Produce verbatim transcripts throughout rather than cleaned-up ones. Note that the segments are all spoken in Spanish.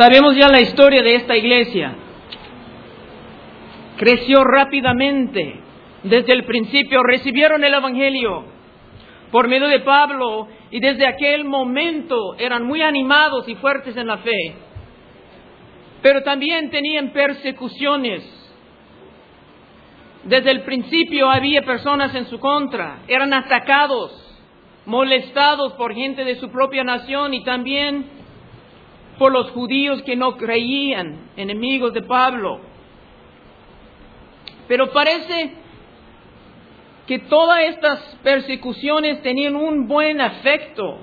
Sabemos ya la historia de esta iglesia. Creció rápidamente. Desde el principio recibieron el Evangelio por medio de Pablo y desde aquel momento eran muy animados y fuertes en la fe. Pero también tenían persecuciones. Desde el principio había personas en su contra. Eran atacados, molestados por gente de su propia nación y también por los judíos que no creían, enemigos de Pablo. Pero parece que todas estas persecuciones tenían un buen efecto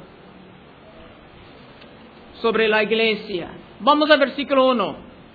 sobre la iglesia. Vamos al versículo uno.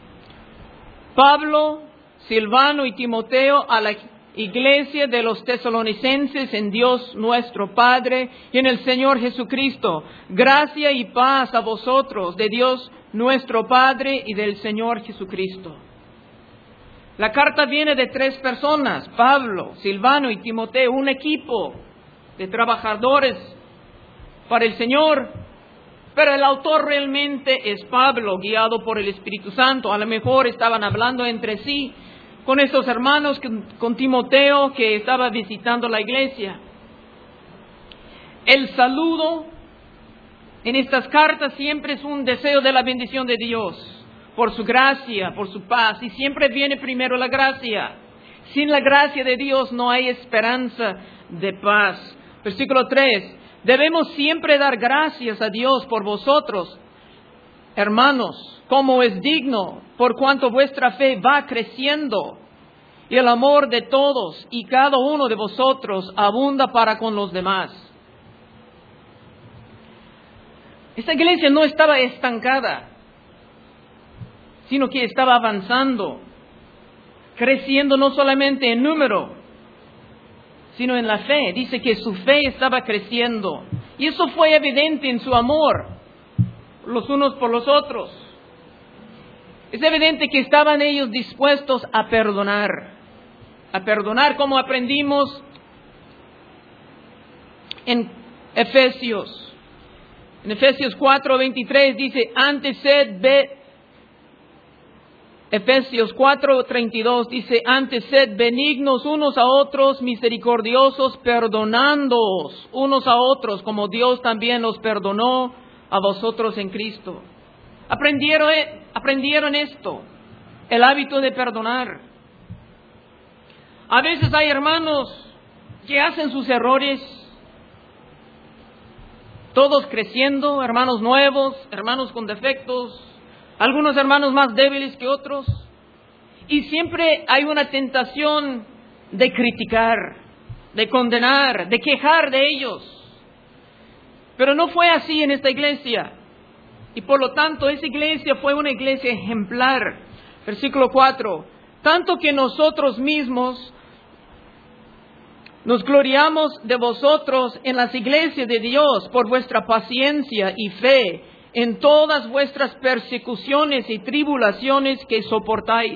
Pablo, Silvano y Timoteo a la iglesia de los tesalonicenses en Dios nuestro Padre y en el Señor Jesucristo. Gracia y paz a vosotros de Dios nuestro Padre y del Señor Jesucristo. La carta viene de tres personas, Pablo, Silvano y Timoteo, un equipo de trabajadores para el Señor. Pero el autor realmente es Pablo, guiado por el Espíritu Santo. A lo mejor estaban hablando entre sí con estos hermanos, con Timoteo que estaba visitando la iglesia. El saludo en estas cartas siempre es un deseo de la bendición de Dios, por su gracia, por su paz, y siempre viene primero la gracia. Sin la gracia de Dios no hay esperanza de paz. Versículo tres. Debemos siempre dar gracias a Dios por vosotros, hermanos, como es digno, por cuanto vuestra fe va creciendo y el amor de todos y cada uno de vosotros abunda para con los demás. Esta iglesia no estaba estancada, sino que estaba avanzando, creciendo no solamente en número, sino en la fe. Dice que su fe estaba creciendo. Y eso fue evidente en su amor, los unos por los otros. Es evidente que estaban ellos dispuestos a perdonar. A perdonar como aprendimos en Efesios. En Efesios cuatro veintitrés dice, antes sed be Efesios cuatro treinta y dos dice, antes sed benignos unos a otros, misericordiosos, perdonándoos unos a otros, como Dios también los perdonó a vosotros en Cristo. Aprendieron, aprendieron esto, el hábito de perdonar. A veces hay hermanos que hacen sus errores, todos creciendo, hermanos nuevos, hermanos con defectos, algunos hermanos más débiles que otros, y siempre hay una tentación de criticar, de condenar, de quejar de ellos. Pero no fue así en esta iglesia, y por lo tanto esa iglesia fue una iglesia ejemplar. Versículo cuatro, tanto que nosotros mismos nos gloriamos de vosotros en las iglesias de Dios por vuestra paciencia y fe en todas vuestras persecuciones y tribulaciones que soportáis.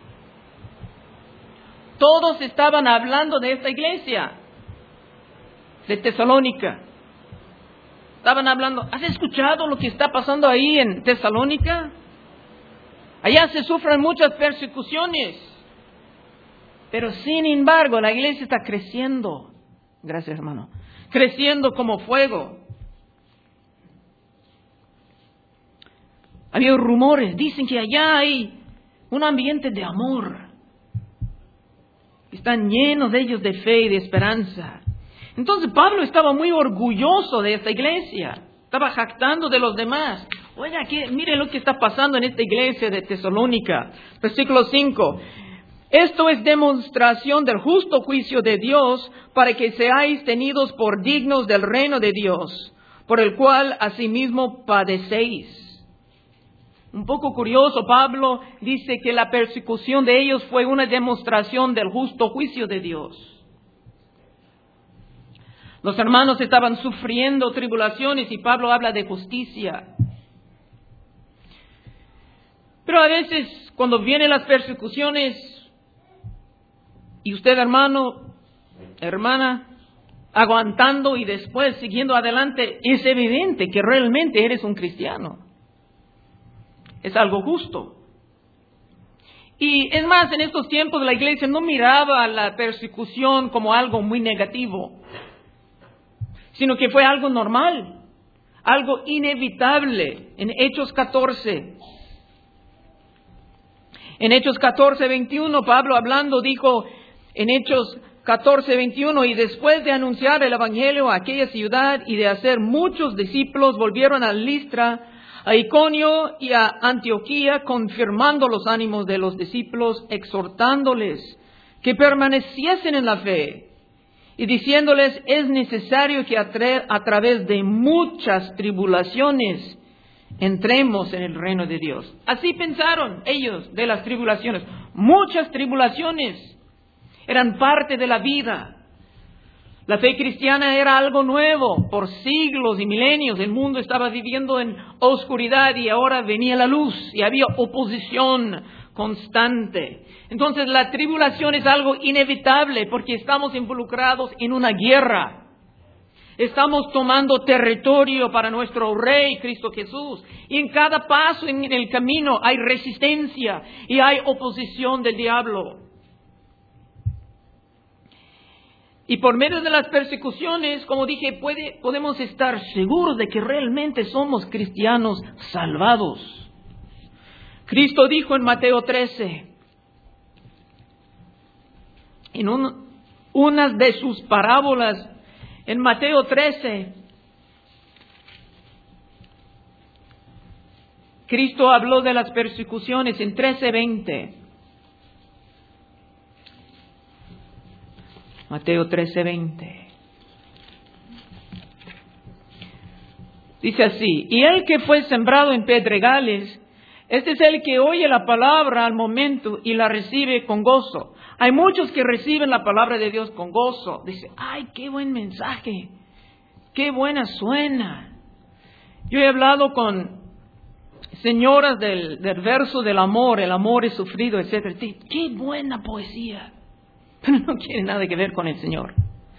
Todos estaban hablando de esta iglesia, de Tesalónica. Estaban hablando, ¿has escuchado lo que está pasando ahí en Tesalónica? Allá se sufren muchas persecuciones. Pero sin embargo, la iglesia está creciendo. Gracias, hermano. Creciendo como fuego. Había rumores, dicen que allá hay un ambiente de amor. Están llenos de ellos de fe y de esperanza. Entonces Pablo estaba muy orgulloso de esta iglesia. Estaba jactando de los demás. Oiga, que, mire lo que está pasando en esta iglesia de Tesalónica. Versículo cinco. Esto es demostración del justo juicio de Dios para que seáis tenidos por dignos del reino de Dios, por el cual asimismo padecéis. Un poco curioso, Pablo dice que la persecución de ellos fue una demostración del justo juicio de Dios. Los hermanos estaban sufriendo tribulaciones y Pablo habla de justicia. Pero a veces cuando vienen las persecuciones y usted, hermano, hermana, aguantando y después siguiendo adelante, es evidente que realmente eres un cristiano. es algo justo. Y es más, en estos tiempos la iglesia no miraba la persecución como algo muy negativo, sino que fue algo normal, algo inevitable. En Hechos catorce, en Hechos catorce, veintiuno, Pablo hablando dijo en Hechos catorce, veintiuno, y después de anunciar el evangelio a aquella ciudad y de hacer muchos discípulos, volvieron a Listra, a Iconio y a Antioquía, confirmando los ánimos de los discípulos, exhortándoles que permaneciesen en la fe y diciéndoles, es necesario que a, tra- a través de muchas tribulaciones entremos en el reino de Dios. Así pensaron ellos de las tribulaciones. Muchas tribulaciones eran parte de la vida. La fe cristiana era algo nuevo. Por siglos y milenios el mundo estaba viviendo en oscuridad y ahora venía la luz y había oposición constante. Entonces la tribulación es algo inevitable porque estamos involucrados en una guerra. Estamos tomando territorio para nuestro Rey Cristo Jesús. Y en cada paso en el camino hay resistencia y hay oposición del diablo. Y por medio de las persecuciones, como dije, puede, podemos estar seguros de que realmente somos cristianos salvados. Cristo dijo en Mateo trece, en un, unas de sus parábolas, en Mateo trece, Cristo habló de las persecuciones en trece veinte. Mateo trece veinte. Dice así, y el que fue sembrado en pedregales, este es el que oye la palabra al momento y la recibe con gozo. Hay muchos que reciben la palabra de Dios con gozo. Dice, ay, qué buen mensaje, qué buena suena. Yo he hablado con señoras del, del verso del amor, el amor es sufrido, etcétera. Qué buena poesía. Pero no tiene nada que ver con el Señor.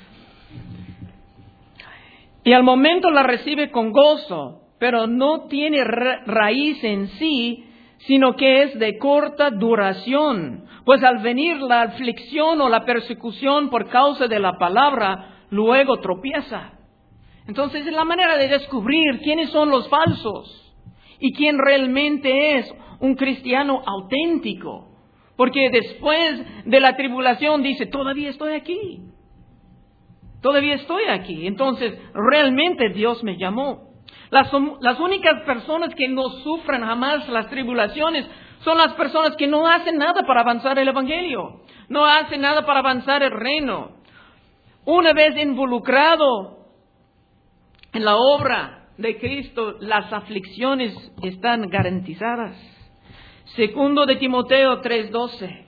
Y al momento la recibe con gozo, pero no tiene ra- raíz en sí, sino que es de corta duración. Pues al venir la aflicción o la persecución por causa de la palabra, luego tropieza. Entonces es la manera de descubrir quiénes son los falsos y quién realmente es un cristiano auténtico. Porque después de la tribulación dice, todavía estoy aquí. Todavía estoy aquí. Entonces, realmente Dios me llamó. Las, las únicas personas que no sufren jamás las tribulaciones son las personas que no hacen nada para avanzar el Evangelio. No hacen nada para avanzar el reino. Una vez involucrado en la obra de Cristo, las aflicciones están garantizadas. Segundo de Timoteo tres doce.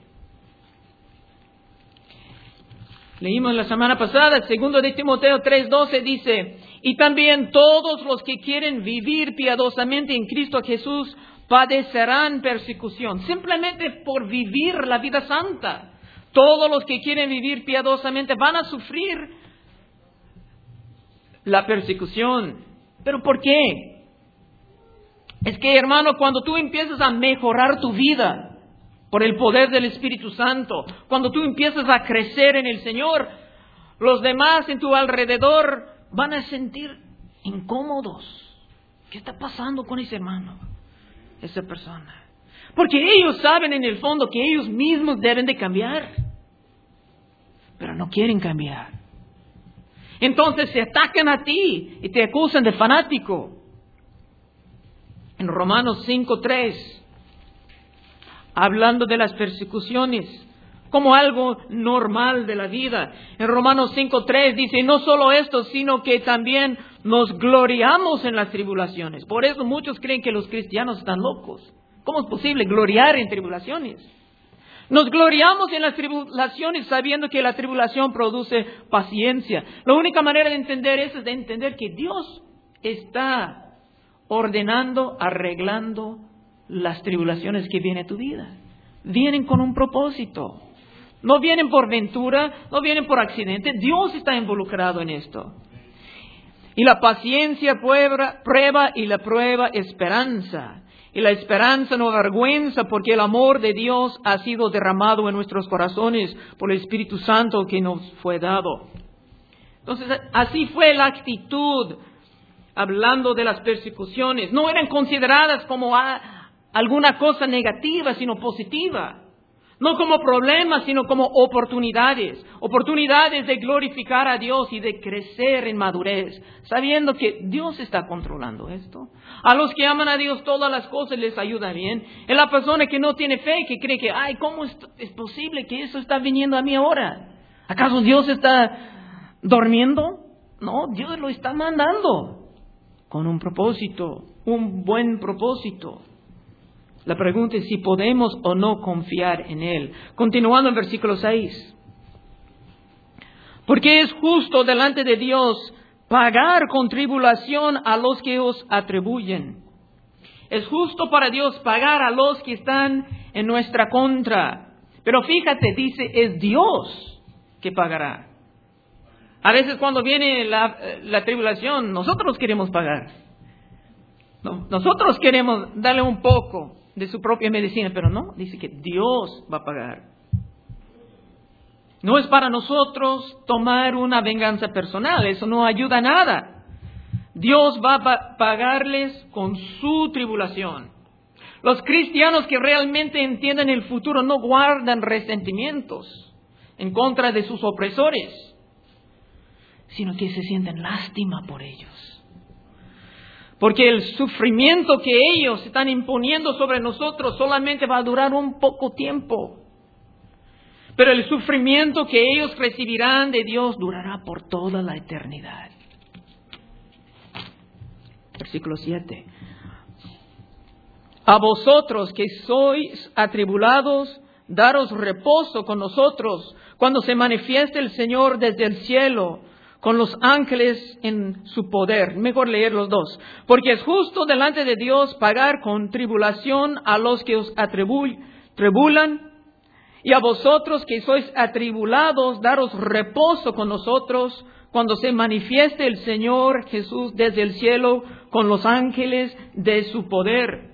Leímos la semana pasada, segundo de Timoteo tres doce dice, y también todos los que quieren vivir piadosamente en Cristo Jesús padecerán persecución. Simplemente por vivir la vida santa. Todos los que quieren vivir piadosamente van a sufrir la persecución. ¿Pero por qué? Es que, hermano, cuando tú empiezas a mejorar tu vida por el poder del Espíritu Santo, cuando tú empiezas a crecer en el Señor, los demás en tu alrededor van a sentir incómodos. ¿Qué está pasando con ese hermano, esa persona? Porque ellos saben en el fondo que ellos mismos deben de cambiar, pero no quieren cambiar. Entonces se atacan a ti y te acusan de fanático. En Romanos cinco tres, hablando de las persecuciones como algo normal de la vida. En Romanos cinco tres dice, no solo esto, sino que también nos gloriamos en las tribulaciones. Por eso muchos creen que los cristianos están locos. ¿Cómo es posible gloriar en tribulaciones? Nos gloriamos en las tribulaciones sabiendo que la tribulación produce paciencia. La única manera de entender eso es de entender que Dios está ordenando, arreglando las tribulaciones que vienen a tu vida. Vienen con un propósito. No vienen por ventura, no vienen por accidente. Dios está involucrado en esto. Y la paciencia prueba, prueba y la prueba esperanza. Y la esperanza no avergüenza, porque el amor de Dios ha sido derramado en nuestros corazones por el Espíritu Santo que nos fue dado. Entonces, así fue la actitud, hablando de las persecuciones. No eran consideradas como a, alguna cosa negativa, sino positiva. No como problemas, sino como oportunidades. Oportunidades de glorificar a Dios y de crecer en madurez, sabiendo que Dios está controlando esto. A los que aman a Dios, todas las cosas les ayudan bien. Es la persona que no tiene fe, que cree que, ay, ¿cómo es, es posible que eso está viniendo a mí ahora? ¿Acaso Dios está durmiendo? No, Dios lo está mandando con un propósito, un buen propósito. La pregunta es si podemos o no confiar en Él. Continuando en versículo seis. Porque es justo delante de Dios pagar con tribulación a los que os atribuyen. Es justo para Dios pagar a los que están en nuestra contra. Pero fíjate, dice, es Dios que pagará. A veces cuando viene la, la tribulación, nosotros queremos pagar. No, nosotros queremos darle un poco de su propia medicina, pero no, dice que Dios va a pagar. No es para nosotros tomar una venganza personal, eso no ayuda a nada. Dios va a pagarles con su tribulación. Los cristianos que realmente entienden el futuro no guardan resentimientos en contra de sus opresores, sino que se sienten lástima por ellos. Porque el sufrimiento que ellos están imponiendo sobre nosotros solamente va a durar un poco tiempo. Pero el sufrimiento que ellos recibirán de Dios durará por toda la eternidad. Versículo siete. A vosotros que sois atribulados, daros reposo con nosotros cuando se manifieste el Señor desde el cielo, con los ángeles en su poder. Mejor leer los dos. Porque es justo delante de Dios pagar con tribulación a los que os atribu- tribulan, y a vosotros que sois atribulados, daros reposo con nosotros cuando se manifieste el Señor Jesús desde el cielo con los ángeles de su poder.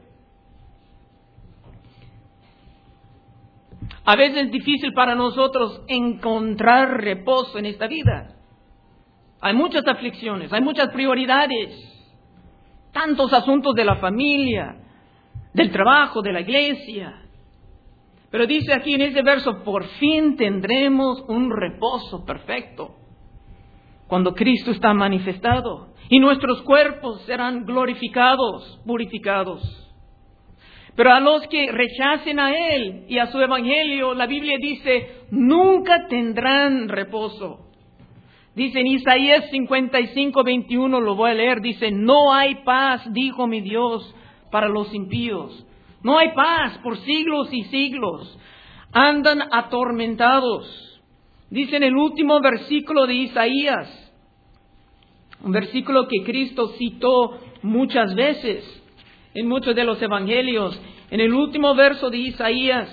A veces es difícil para nosotros encontrar reposo en esta vida. Hay muchas aflicciones, hay muchas prioridades, tantos asuntos de la familia, del trabajo, de la iglesia. Pero dice aquí en este verso, por fin tendremos un reposo perfecto cuando Cristo está manifestado y nuestros cuerpos serán glorificados, purificados. Pero a los que rechacen a Él y a su evangelio, la Biblia dice, nunca tendrán reposo. Dice en Isaías cincuenta y cinco, veintiuno, lo voy a leer, dice, no hay paz, dijo mi Dios, para los impíos. No hay paz por siglos y siglos. Andan atormentados. Dice en el último versículo de Isaías, un versículo que Cristo citó muchas veces en muchos de los evangelios. En el último verso de Isaías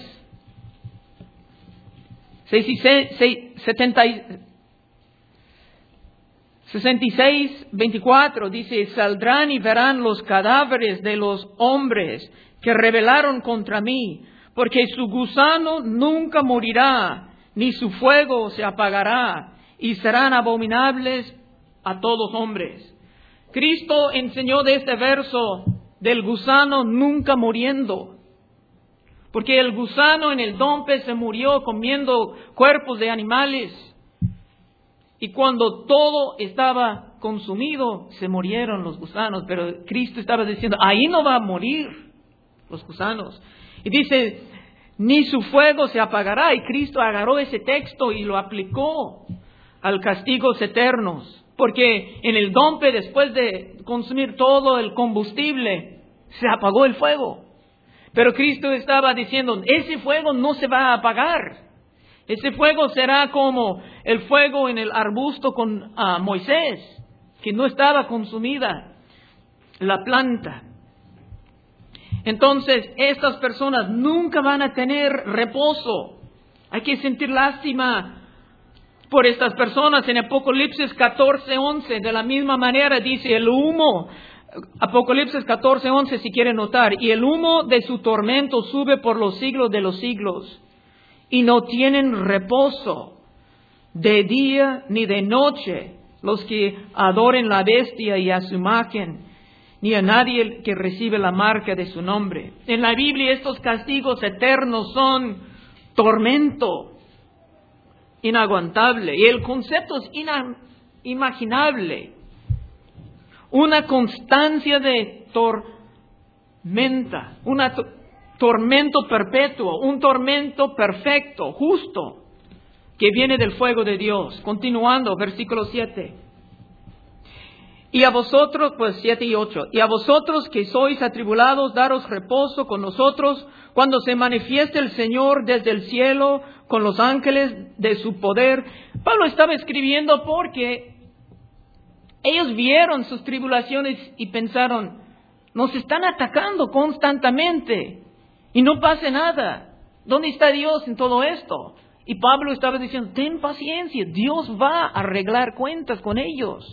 setenta sesenta y seis, veinticuatro, dice, saldrán y verán los cadáveres de los hombres que rebelaron contra mí, porque su gusano nunca morirá, ni su fuego se apagará, y serán abominables a todos hombres. Cristo enseñó de este verso del gusano nunca muriendo, porque el gusano en el dompe se murió comiendo cuerpos de animales. Y cuando todo estaba consumido, se murieron los gusanos. Pero Cristo estaba diciendo, ahí no va a morir los gusanos. Y dice, ni su fuego se apagará. Y Cristo agarró ese texto y lo aplicó al castigos eternos. Porque en el dompe, después de consumir todo el combustible, se apagó el fuego. Pero Cristo estaba diciendo, ese fuego no se va a apagar. Ese fuego será como el fuego en el arbusto con uh, Moisés, que no estaba consumida la planta. Entonces, estas personas nunca van a tener reposo. Hay que sentir lástima por estas personas. En Apocalipsis catorce, once, de la misma manera dice, el humo Apocalipsis catorce once, si quieren notar. Y el humo de su tormento sube por los siglos de los siglos. Y no tienen reposo de día ni de noche los que adoren la bestia y a su imagen, ni a nadie que recibe la marca de su nombre. En la Biblia estos castigos eternos son tormento inaguantable. Y el concepto es inimaginable. Una constancia de tormenta, un to- tormento perpetuo, un tormento perfecto, justo, que viene del fuego de Dios. Continuando, versículo siete. Y a vosotros, pues siete y ocho, y a vosotros que sois atribulados, daros reposo con nosotros cuando se manifieste el Señor desde el cielo con los ángeles de su poder. Pablo estaba escribiendo porque ellos vieron sus tribulaciones y pensaron, nos están atacando constantemente y no pasa nada. ¿Dónde está Dios en todo esto? Y Pablo estaba diciendo, ten paciencia, Dios va a arreglar cuentas con ellos.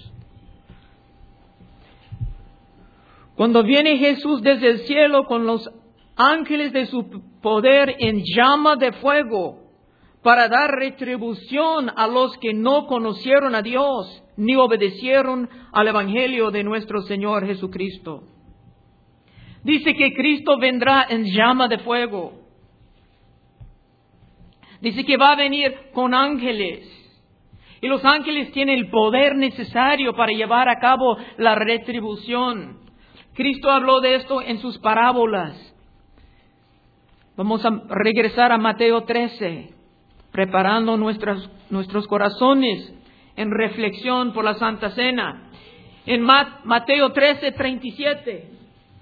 Cuando viene Jesús desde el cielo con los ángeles de su poder en llama de fuego para dar retribución a los que no conocieron a Dios ni obedecieron al Evangelio de nuestro Señor Jesucristo. Dice que Cristo vendrá en llama de fuego. Dice que va a venir con ángeles. Y los ángeles tienen el poder necesario para llevar a cabo la retribución. Cristo habló de esto en sus parábolas. Vamos a regresar a Mateo trece, preparando nuestras, nuestros corazones en reflexión por la Santa Cena. En Mateo trece, treinta y siete.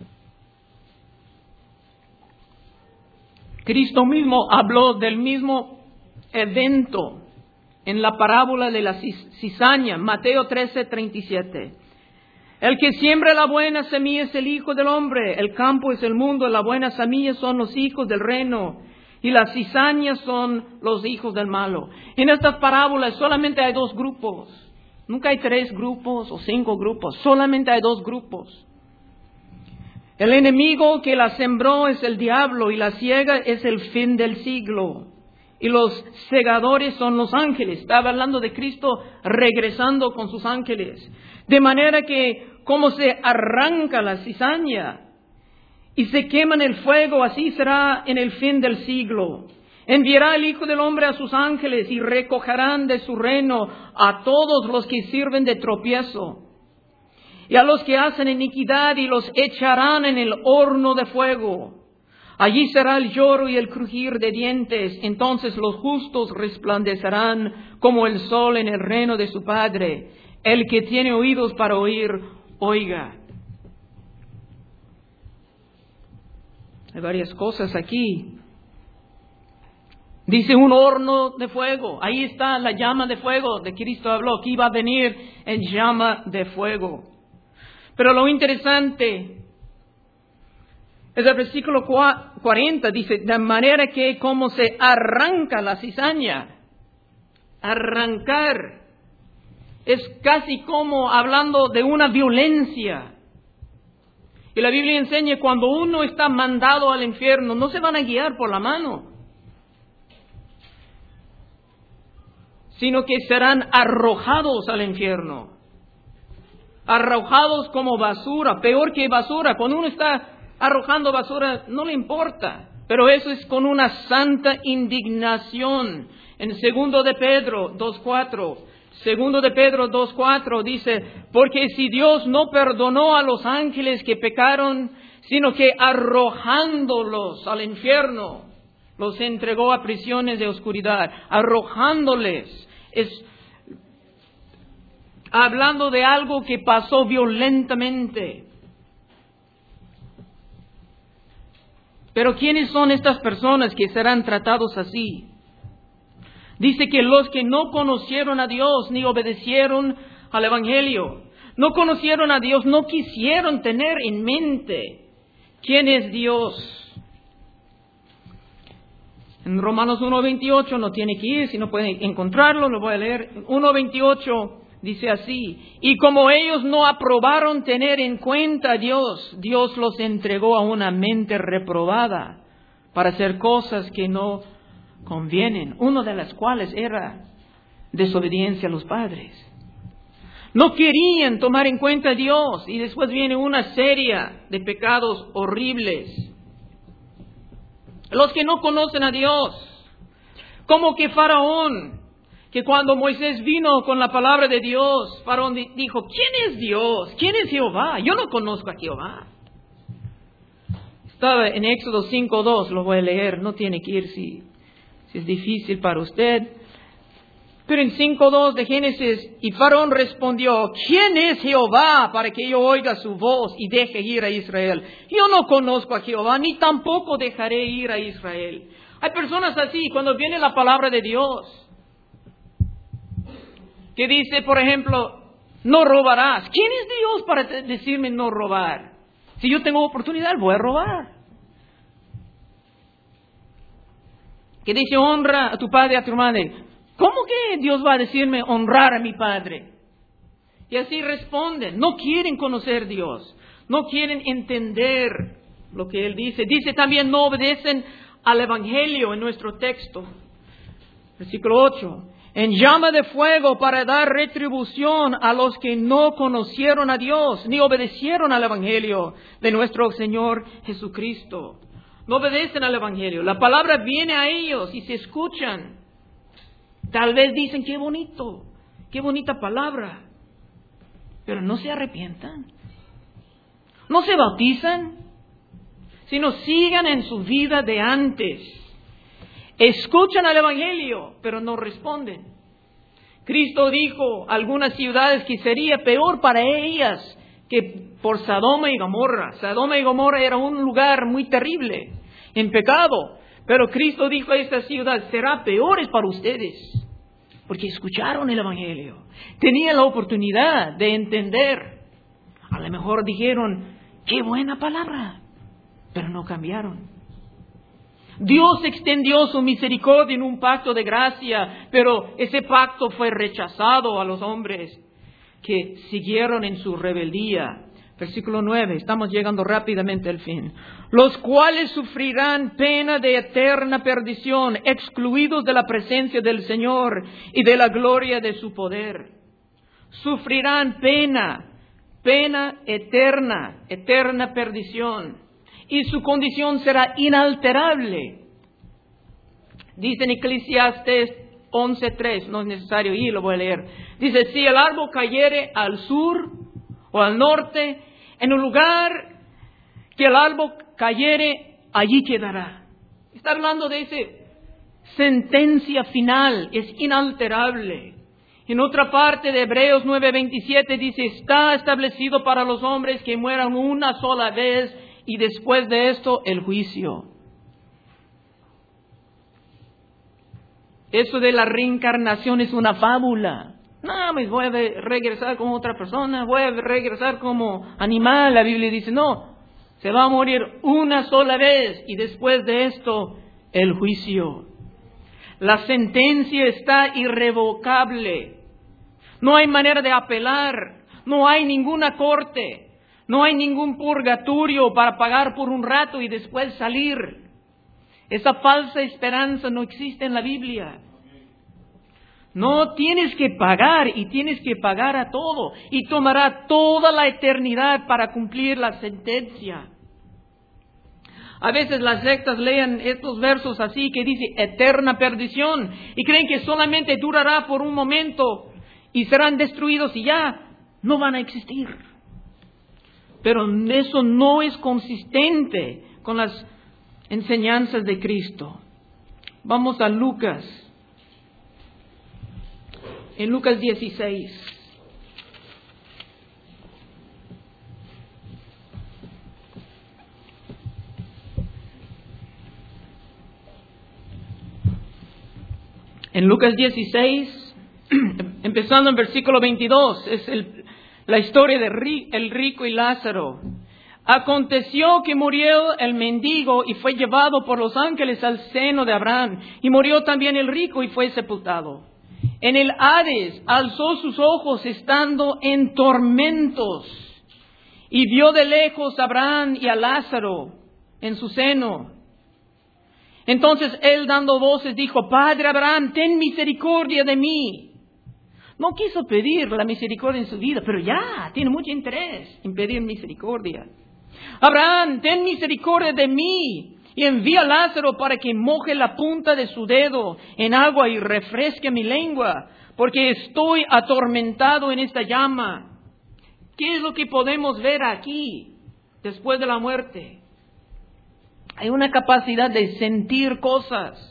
Cristo mismo habló del mismo evento en la parábola de la cizaña. Mateo trece, treinta y siete. El que siembra la buena semilla es el Hijo del Hombre. El campo es el mundo. La buena semilla son los hijos del reino. Y las cizañas son los hijos del malo. En estas parábolas solamente hay dos grupos. Nunca hay tres grupos o cinco grupos. Solamente hay dos grupos. El enemigo que la sembró es el diablo y la siega es el fin del siglo. Y los segadores son los ángeles. Estaba hablando de Cristo regresando con sus ángeles. De manera que como se arranca la cizaña y se quema en el fuego, así será en el fin del siglo. Enviará el Hijo del Hombre a sus ángeles y recogerán de su reino a todos los que sirven de tropiezo. Y a los que hacen iniquidad y los echarán en el horno de fuego. Allí será el lloro y el crujir de dientes. Entonces los justos resplandecerán como el sol en el reino de su Padre. El que tiene oídos para oír, oiga. Hay varias cosas aquí. Dice un horno de fuego. Ahí está la llama de fuego de Cristo habló. Que iba a venir en llama de fuego. Pero lo interesante es el versículo cuarenta. Dice, de manera que como se arranca la cizaña. Arrancar. Es casi como hablando de una violencia. Y la Biblia enseña cuando uno está mandado al infierno, no se van a guiar por la mano, sino que serán arrojados al infierno. Arrojados como basura, peor que basura. Cuando uno está arrojando basura, no le importa. Pero eso es con una santa indignación. En segundo de Pedro dos cuatro. Segundo de Pedro dos cuatro dice, porque si Dios no perdonó a los ángeles que pecaron, sino que arrojándolos al infierno, los entregó a prisiones de oscuridad. Arrojándoles es hablando de algo que pasó violentamente. Pero ¿quiénes son estas personas que serán tratados así? Dice que los que no conocieron a Dios ni obedecieron al Evangelio, no conocieron a Dios, no quisieron tener en mente quién es Dios. En Romanos uno veintiocho, no tiene que ir, si no pueden encontrarlo, lo voy a leer. uno veintiocho dice así: y como ellos no aprobaron tener en cuenta a Dios, Dios los entregó a una mente reprobada para hacer cosas que no convienen, una de las cuales era desobediencia a los padres. No querían tomar en cuenta a Dios, y después viene una serie de pecados horribles. Los que no conocen a Dios, como que Faraón, que cuando Moisés vino con la palabra de Dios, Faraón dijo: ¿quién es Dios? ¿Quién es Jehová? Yo no conozco a Jehová. Estaba en Éxodo cinco dos, lo voy a leer, no tiene que ir si, si es difícil para usted. Pero en cinco dos de Génesis, y Faraón respondió: ¿quién es Jehová para que yo oiga su voz y deje ir a Israel? Yo no conozco a Jehová, ni tampoco dejaré ir a Israel. Hay personas así, cuando viene la palabra de Dios, que dice, por ejemplo, no robarás. ¿Quién es Dios para decirme no robar? Si yo tengo oportunidad, voy a robar. Que dice, honra a tu padre y a tu madre. ¿Cómo que Dios va a decirme honrar a mi padre? Y así responden. No quieren conocer a Dios. No quieren entender lo que Él dice. Dice también, no obedecen al Evangelio en nuestro texto. Versículo ocho. En llama de fuego para dar retribución a los que no conocieron a Dios, ni obedecieron al Evangelio de nuestro Señor Jesucristo. No obedecen al Evangelio. La palabra viene a ellos y se escuchan. Tal vez dicen, qué bonito, qué bonita palabra. Pero no se arrepientan. No se bautizan. Sino sigan en su vida de antes. Escuchan al Evangelio, pero no responden. Cristo dijo a algunas ciudades que sería peor para ellas que por Sodoma y Gomorra. Sodoma y Gomorra era un lugar muy terrible, en pecado. Pero Cristo dijo a esta ciudad, será peor para ustedes, porque escucharon el Evangelio. Tenían la oportunidad de entender. A lo mejor dijeron, qué buena palabra, pero no cambiaron. Dios extendió su misericordia en un pacto de gracia, pero ese pacto fue rechazado a los hombres que siguieron en su rebeldía. Versículo nueve, estamos llegando rápidamente al fin. Los cuales sufrirán pena de eterna perdición, excluidos de la presencia del Señor y de la gloria de su poder. Sufrirán pena, pena eterna, eterna perdición. Y su condición será inalterable. Dice en Eclesiastes once tres, no es necesario ir, lo voy a leer. Dice, si el árbol cayere al sur o al norte, en un lugar que el árbol cayere, allí quedará. Está hablando de esa sentencia final, es inalterable. En otra parte de Hebreos nueve veintisiete dice, está establecido para los hombres que mueran una sola vez, y después de esto, el juicio. Eso de la reencarnación es una fábula. No, me voy a regresar como otra persona, voy a regresar como animal. La Biblia dice, no, se va a morir una sola vez y después de esto, el juicio. La sentencia está irrevocable. No hay manera de apelar, no hay ninguna corte. No hay ningún purgatorio para pagar por un rato y después salir. Esa falsa esperanza no existe en la Biblia. No, tienes que pagar y tienes que pagar a todo. Y tomará toda la eternidad para cumplir la sentencia. A veces las sectas leen estos versos así que dice eterna perdición. Y creen que solamente durará por un momento y serán destruidos y ya no van a existir. Pero eso no es consistente con las enseñanzas de Cristo. Vamos a Lucas. En Lucas dieciséis. En Lucas dieciséis, empezando en versículo veintidós, es el... la historia de el rico y Lázaro. Aconteció que murió el mendigo y fue llevado por los ángeles al seno de Abraham. Y murió también el rico y fue sepultado. En el Hades alzó sus ojos estando en tormentos y vio de lejos a Abraham y a Lázaro en su seno. Entonces él, dando voces, dijo: Padre Abraham, ten misericordia de mí. No quiso pedir la misericordia en su vida, pero ya tiene mucho interés en pedir misericordia. Abraham, ten misericordia de mí y envía a Lázaro para que moje la punta de su dedo en agua y refresque mi lengua, porque estoy atormentado en esta llama. ¿Qué es lo que podemos ver aquí después de la muerte? Hay una capacidad de sentir cosas.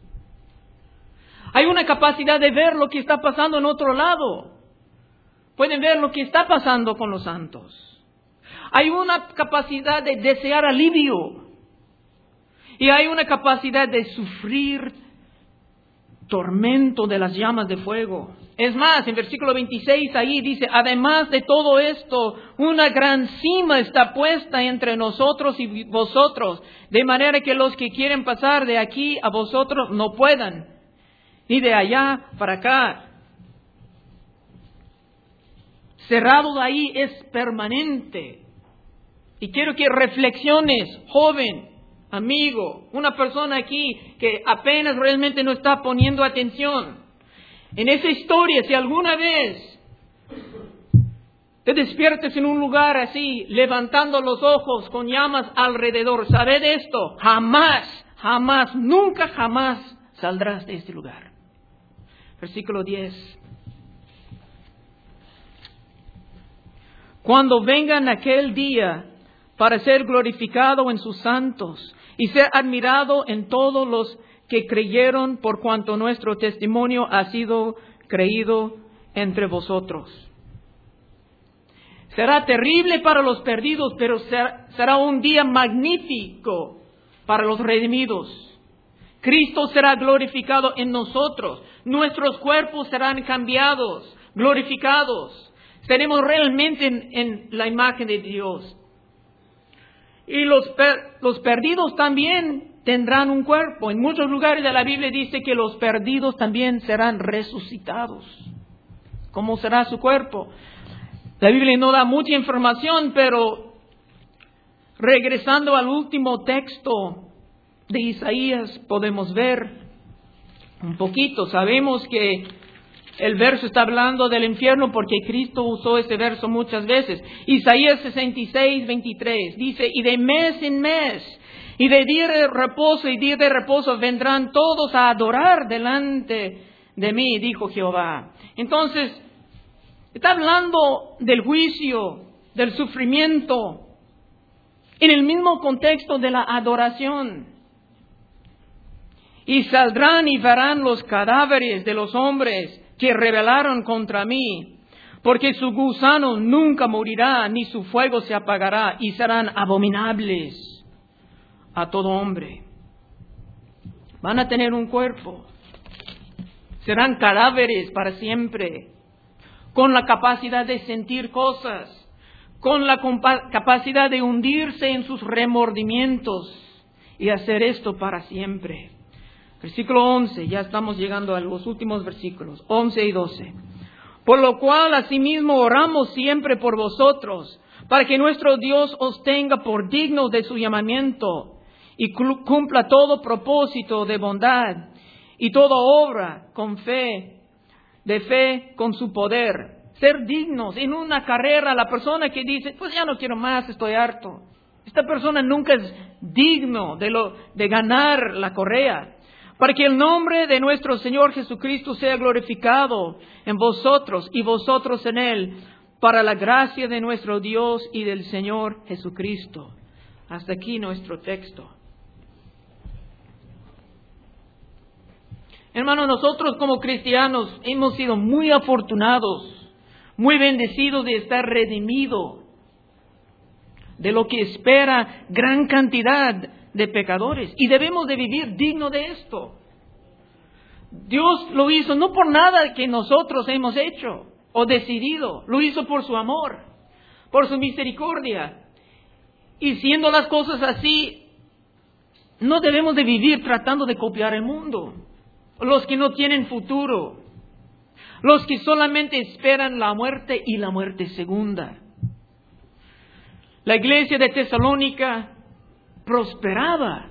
Hay una capacidad de ver lo que está pasando en otro lado. Pueden ver lo que está pasando con los santos. Hay una capacidad de desear alivio. Y hay una capacidad de sufrir tormento de las llamas de fuego. Es más, en versículo veintiséis ahí dice: además de todo esto, una gran cima está puesta entre nosotros y vosotros, de manera que los que quieren pasar de aquí a vosotros no puedan, ni de allá para acá. Cerrado ahí es permanente. Y quiero que reflexiones, joven, amigo, una persona aquí que apenas realmente no está poniendo atención. En esa historia, si alguna vez te despiertes en un lugar así, levantando los ojos con llamas alrededor, sabed esto: jamás, jamás, nunca jamás saldrás de este lugar. Versículo diez. Cuando vengan aquel día para ser glorificado en sus santos y ser admirado en todos los que creyeron, por cuanto nuestro testimonio ha sido creído entre vosotros. Será terrible para los perdidos, pero será, será un día magnífico para los redimidos. Cristo será glorificado en nosotros. Nuestros cuerpos serán cambiados, glorificados. Seremos realmente en, en la imagen de Dios. Y los, per, los perdidos también tendrán un cuerpo. En muchos lugares de la Biblia dice que los perdidos también serán resucitados. ¿Cómo será su cuerpo? La Biblia no da mucha información, pero regresando al último texto de Isaías podemos ver un poquito. Sabemos que el verso está hablando del infierno porque Cristo usó ese verso muchas veces. Isaías sesenta y seis, veintitrés dice: y de mes en mes, y de día de reposo y día de reposo vendrán todos a adorar delante de mí, dijo Jehová. Entonces, está hablando del juicio, del sufrimiento, en el mismo contexto de la adoración. Y saldrán y verán los cadáveres de los hombres que rebelaron contra mí, porque su gusano nunca morirá, ni su fuego se apagará, y serán abominables a todo hombre. Van a tener un cuerpo, serán cadáveres para siempre, con la capacidad de sentir cosas, con la compa- capacidad de hundirse en sus remordimientos y hacer esto para siempre. Versículo once, ya estamos llegando a los últimos versículos, once y doce. Por lo cual asimismo oramos siempre por vosotros, para que nuestro Dios os tenga por dignos de su llamamiento y cumpla todo propósito de bondad y toda obra con fe, de fe con su poder. Ser dignos en una carrera. La persona que dice: pues ya no quiero más, estoy harto. Esta persona nunca es digno de, lo, de ganar la correa. Para que el nombre de nuestro Señor Jesucristo sea glorificado en vosotros y vosotros en Él, para la gracia de nuestro Dios y del Señor Jesucristo. Hasta aquí nuestro texto. Hermanos, nosotros como cristianos hemos sido muy afortunados, muy bendecidos de estar redimidos de lo que espera gran cantidad de pecadores, y debemos de vivir digno de esto. Dios lo hizo no por nada que nosotros hemos hecho o decidido, lo hizo por su amor, por su misericordia. Y siendo las cosas así, no debemos de vivir tratando de copiar el mundo, los que no tienen futuro. los que solamente esperan la muerte y la muerte segunda. La iglesia de Tesalónica prosperaba,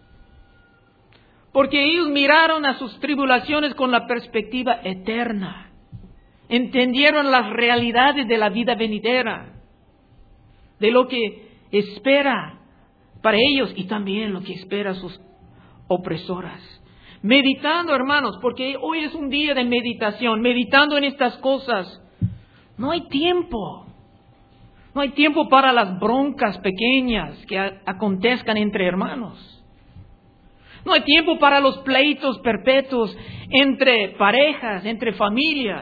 porque ellos miraron a sus tribulaciones con la perspectiva eterna. Entendieron las realidades de la vida venidera, de lo que espera para ellos y también lo que espera a sus opresoras. Meditando, hermanos, porque hoy es un día de meditación, meditando en estas cosas. No hay tiempo. No hay tiempo para las broncas pequeñas que a- acontezcan entre hermanos. No hay tiempo para los pleitos perpetuos entre parejas, entre familias.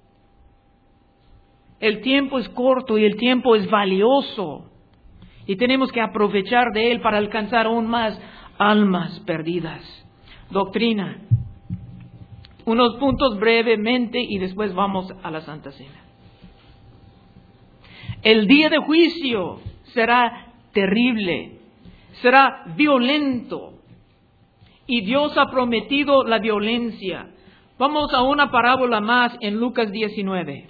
El tiempo es corto y el tiempo es valioso. Y tenemos que aprovechar de él para alcanzar aún más almas perdidas. Doctrina. Unos puntos brevemente y después vamos a la Santa Cena. El día de juicio será terrible, será violento. Y Dios ha prometido la violencia. Vamos a una parábola más en Lucas diecinueve.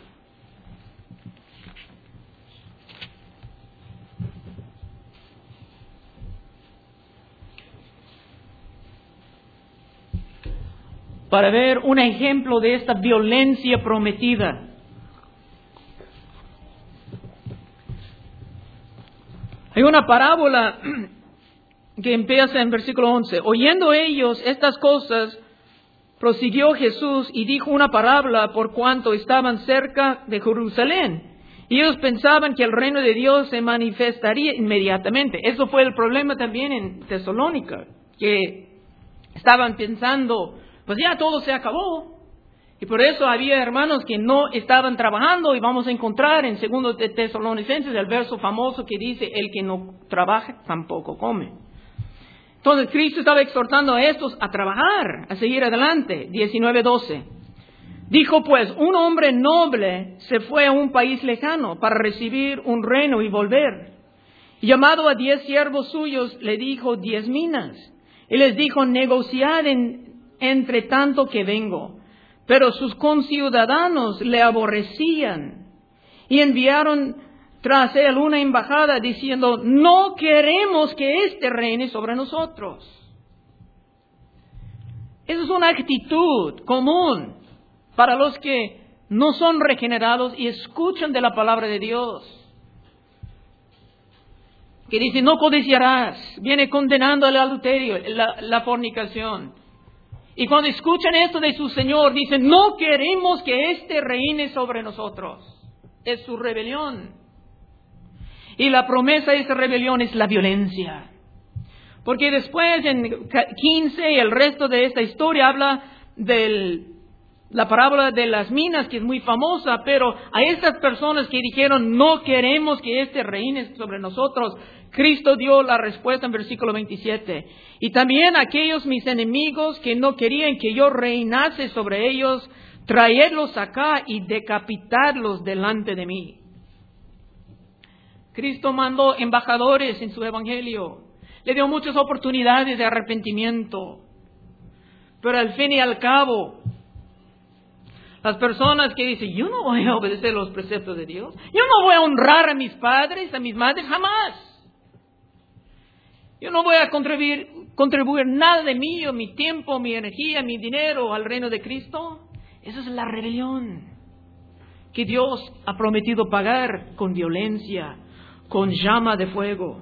Para ver un ejemplo de esta violencia prometida. Hay una parábola que empieza en versículo once. Oyendo ellos estas cosas, prosiguió Jesús y dijo una parábola por cuanto estaban cerca de Jerusalén. Y ellos pensaban que el reino de Dios se manifestaría inmediatamente. Eso fue el problema también en Tesalónica, que estaban pensando, pues ya todo se acabó. Y por eso había hermanos que no estaban trabajando, y vamos a encontrar en segundo de Tesalonicenses el verso famoso que dice, el que no trabaja tampoco come. Entonces Cristo estaba exhortando a estos a trabajar, a seguir adelante. diecinueve doce. Dijo pues, un hombre noble se fue a un país lejano para recibir un reino y volver. Y llamado a diez siervos suyos, le dijo diez minas. Y les dijo, negociad en, entre tanto que vengo. Pero sus conciudadanos le aborrecían y enviaron tras él una embajada diciendo, no queremos que éste reine sobre nosotros. Esa es una actitud común para los que no son regenerados y escuchan de la palabra de Dios. Que dice, no codiciarás, viene condenando el adulterio, la, la fornicación. Y cuando escuchan esto de su Señor, dicen, no queremos que éste reine sobre nosotros. Es su rebelión. Y la promesa de esa rebelión es la violencia. Porque después en quince y el resto de esta historia habla de la parábola de las minas, que es muy famosa, pero a estas personas que dijeron, no queremos que éste reine sobre nosotros, Cristo dio la respuesta en versículo veintisiete. Y también a aquellos mis enemigos que no querían que yo reinase sobre ellos, traedlos acá y decapitadlos delante de mí. Cristo mandó embajadores en su evangelio. Le dio muchas oportunidades de arrepentimiento. Pero al fin y al cabo, las personas que dicen, yo no voy a obedecer los preceptos de Dios, yo no voy a honrar a mis padres, a mis madres, jamás. Yo no voy a contribuir, contribuir nada de mí, o mi tiempo, mi energía, mi dinero al reino de Cristo. Esa es la rebelión que Dios ha prometido pagar con violencia, con llama de fuego.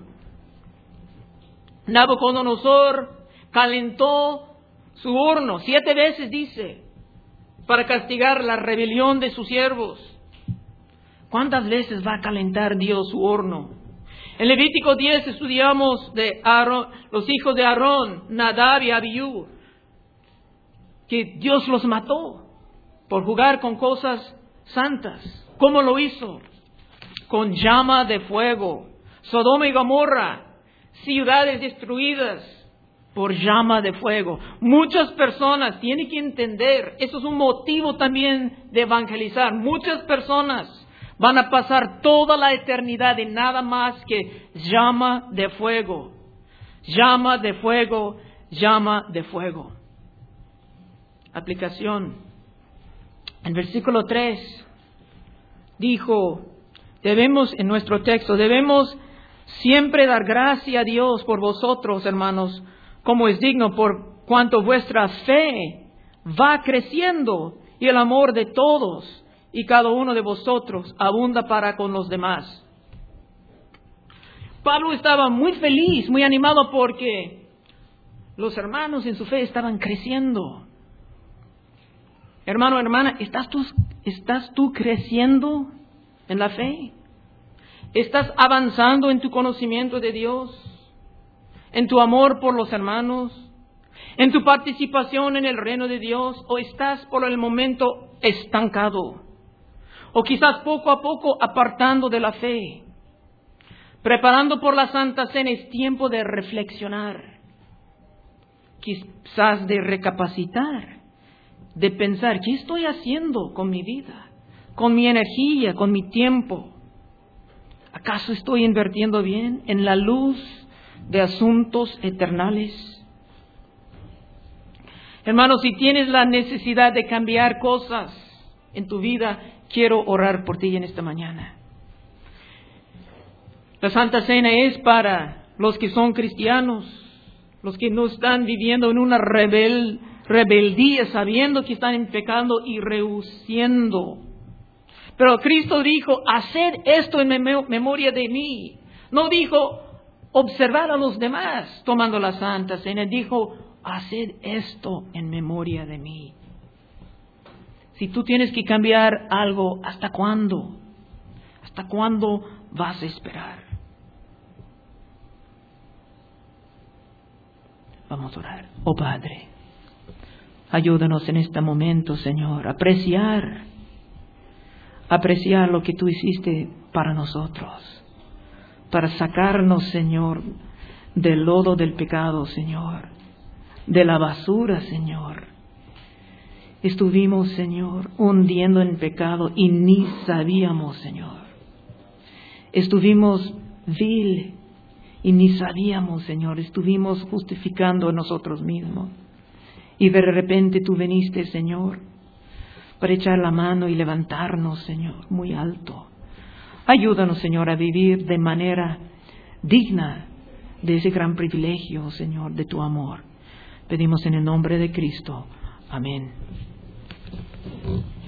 Nabucodonosor calentó su horno, siete veces dice, para castigar la rebelión de sus siervos. ¿Cuántas veces va a calentar Dios su horno? En Levítico diez estudiamos de Aarón, los hijos de Aarón, Nadab y Abiú, que Dios los mató por jugar con cosas santas. ¿Cómo lo hizo? Con llama de fuego. Sodoma y Gomorra, ciudades destruidas por llama de fuego. Muchas personas tienen que entender, eso es un motivo también de evangelizar. Muchas personas van a pasar toda la eternidad en nada más que llama de fuego. Llama de fuego, llama de fuego. Aplicación. En versículo tres dijo, debemos, en nuestro texto, debemos siempre dar gracia a Dios por vosotros, hermanos, como es digno, por cuanto vuestra fe va creciendo y el amor de todos y cada uno de vosotros abunda para con los demás. Pablo estaba muy feliz, muy animado porque los hermanos en su fe estaban creciendo. Hermano, hermana, ¿estás tú, ¿estás tú creciendo en la fe? ¿Estás avanzando en tu conocimiento de Dios? ¿En tu amor por los hermanos? ¿En tu participación en el reino de Dios? ¿O estás por el momento estancado? ¿O quizás poco a poco apartando de la fe? Preparando por la Santa Cena es tiempo de reflexionar. Quizás de recapacitar. De pensar, ¿qué estoy haciendo con mi vida? Con mi energía, con mi tiempo. ¿Acaso estoy invirtiendo bien en la luz de asuntos eternales? Hermanos, si tienes la necesidad de cambiar cosas en tu vida, quiero orar por ti en esta mañana. La Santa Cena es para los que son cristianos, los que no están viviendo en una rebel, rebeldía, sabiendo que están en pecado y rehuyendo. Pero Cristo dijo, haced esto en mem- memoria de mí. No dijo, observar a los demás tomando la Santa Cena. Dijo, haced esto en memoria de mí. Si tú tienes que cambiar algo, ¿hasta cuándo? ¿Hasta cuándo vas a esperar? Vamos a orar. Oh Padre, ayúdanos en este momento, Señor, a apreciar, apreciar lo que tú hiciste para nosotros, para sacarnos, Señor, del lodo del pecado, Señor, de la basura, Señor. Estuvimos, Señor, hundiendo en pecado y ni sabíamos, Señor. Estuvimos vil y ni sabíamos, Señor. Estuvimos justificando a nosotros mismos. Y de repente tú viniste, Señor, para echar la mano y levantarnos, Señor, muy alto. Ayúdanos, Señor, a vivir de manera digna de ese gran privilegio, Señor, de tu amor. Pedimos en el nombre de Cristo. Amén.